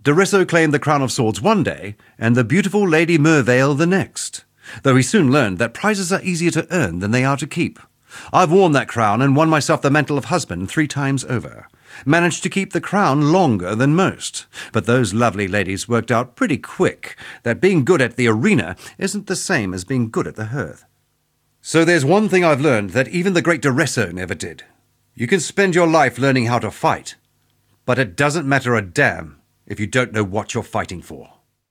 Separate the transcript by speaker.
Speaker 1: D'Risso claimed the crown of swords one day, and the beautiful Lady Mervale the next, though he soon learned that prizes are easier to earn than they are to keep. I've worn that crown and won myself the mantle of husband 3 times over. Managed to keep the crown longer than most. But those lovely ladies worked out pretty quick that being good at the arena isn't the same as being good at the hearth. So there's one thing I've learned that even the great D'Risso never did. You can spend your life learning how to fight, but it doesn't matter a damn if you don't know what you're fighting for.